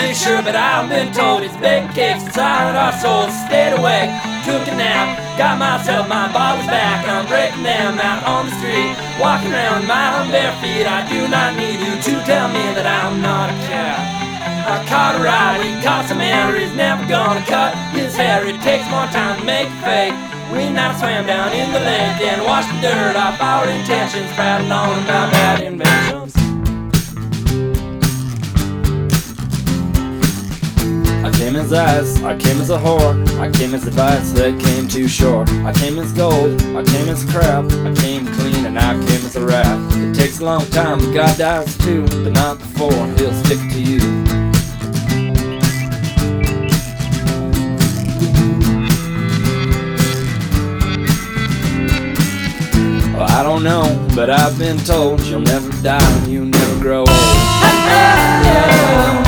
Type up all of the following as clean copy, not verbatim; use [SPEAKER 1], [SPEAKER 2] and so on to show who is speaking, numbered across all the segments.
[SPEAKER 1] really sure, but I've been told it's baked cakes inside our souls. Stayed awake, took a nap, got myself my bottles back. I'm breaking them out on the street, walking around my own bare feet. I do not need you to tell me that I'm not a cat. I caught a ride, he caught some air, he's never gonna cut his hair. It takes more time to make it fake. We now swam down in the lake and washed the dirt off our intentions, prattling on about bad inventions. I came as ice, I came as a whore, I came as advice that came too short. I came as gold, I came as crap, I came clean and I came as a rat. It takes a long time, but God dies too, but not before he'll stick to you. Well, I don't know, but I've been told you'll never die and you never grow old.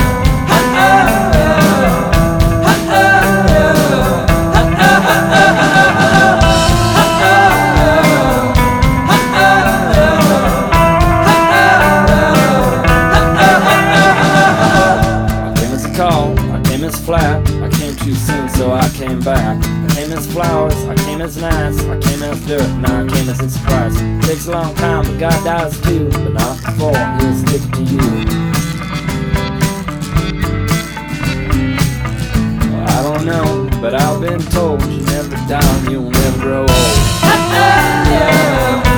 [SPEAKER 1] I came as flat, I came too soon so I came back. I came as flowers, I came as nice, I came as dirt, and I came as a surprise. Takes a long time, but God dies too, but not before he'll stick to you. Well, I don't know, but I've been told you never die and you'll never grow old.